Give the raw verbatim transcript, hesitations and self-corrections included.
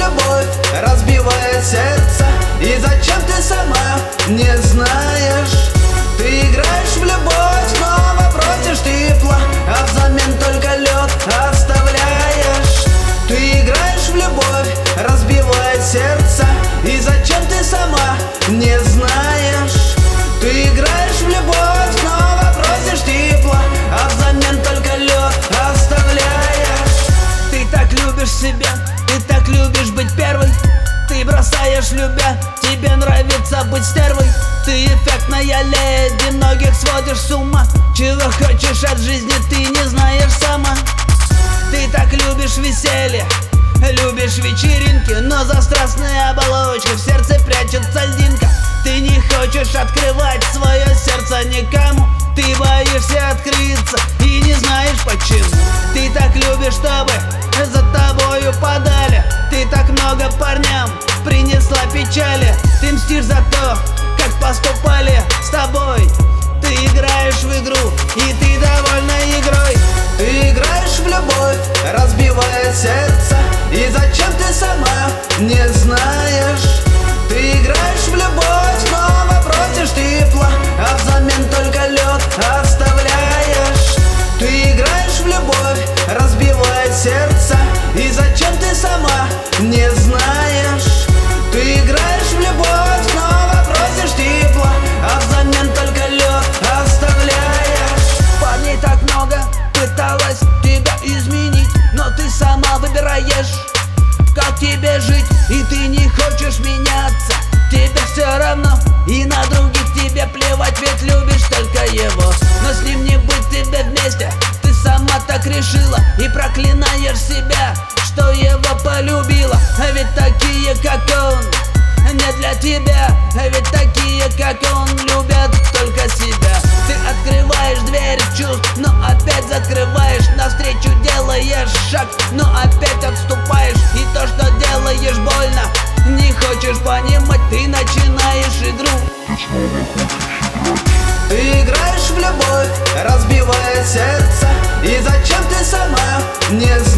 любовь, разбивая сердце. И зачем ты сама не знаешь? Ты играешь в любовь, снова просишь тепла, а взамен только лед оставляешь. Ты играешь в любовь, разбивая сердце. И зачем ты сама не знаешь? Ты играешь в любовь, снова просишь тепла, а взамен только лед оставляешь. Ты так любишь себя, ты так любишь быть первой. Ты бросаешь, любя, тебе нравится быть стервой. Ты эффектная леди, многих сводишь с ума. Чего хочешь от жизни, ты не знаешь сама. Ты так любишь веселье, любишь вечеринки, но за страстной оболочкой в сердце прячется льдинка. Ты не хочешь открывать свое сердце никому. Ты боишься открыться и не знаешь почему. Ты так любишь, чтобы за тобою подали. Ты так много парням принесла печали. Ты мстишь за то, как поступали с тобой. Ты играешь в игру, и ты довольна игрой. Ты играешь в любовь, разбивая сердце. И зачем ты сама не знаешь? Ты играешь в любовь, снова просишь тепла, а взамен только лед оставляешь. Ты играешь в любовь, разбивая сердце. И зачем ты сама не знаешь? Ты играешь в любовь, снова просишь тепла, а взамен только лед оставляешь. Парней так много пыталась тебя изменить, но ты сама выбираешь, как тебе жить. И ты не хочешь меняться, тебе все равно. И на других тебе плевать, ведь любишь только его. Но с ним не быть тебе вместе, ты сама так решила. И проклинаешь себя, что его полюбила. А ведь такие, как он, не для тебя. А ведь такие, как он, любят только себя. Ты открываешь дверь чувств, но опять закрываешь. Навстречу делаешь шаг, но опять отступаешь. И то, что делаешь, больно, не хочешь понимать. Ты начинаешь игру. Ты играешь в любовь, разбивая сердце. И зачем ты сама не знаешь?